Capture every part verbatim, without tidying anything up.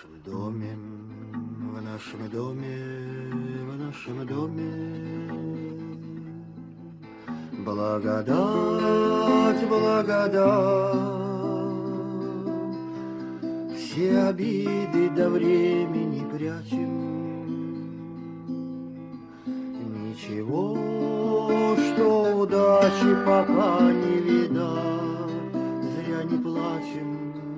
нашем доме, в нашем доме, в нашем доме благодать, благодать. Все обиды до времени прячем, ничего, что удачи пока не видать. Зря не плачем,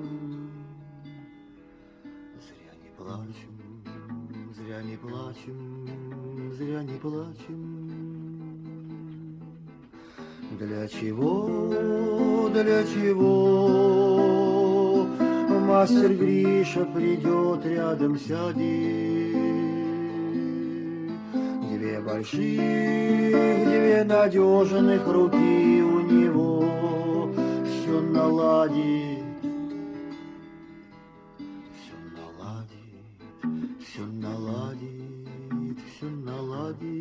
зря не плачем, зря не плачем, зря не плачем. Для чего, для чего мастер Гриша придет, рядом сядет? Две больших, две надежных руки у него, все наладит, все наладит, все наладит, все наладит.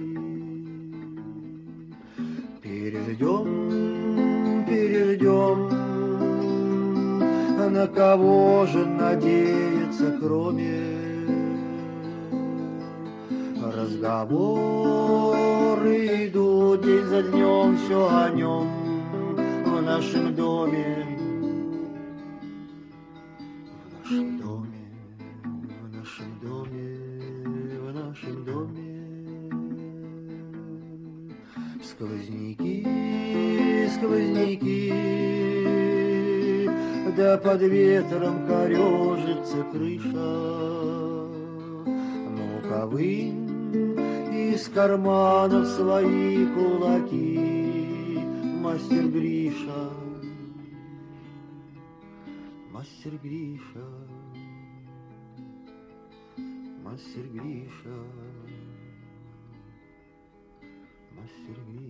Переждем, переждем, на кого же надеяться, кроме разговоры идут день за днем, все о нем в нашем доме, в нашем доме, в нашем доме, в нашем доме. Сквозняки, сквозняки, да под ветром корежится крыша. Ну-ка вынь из карманов свои кулаки, мастер Гриша, мастер Гриша, мастер Гриша, мастер Гриша.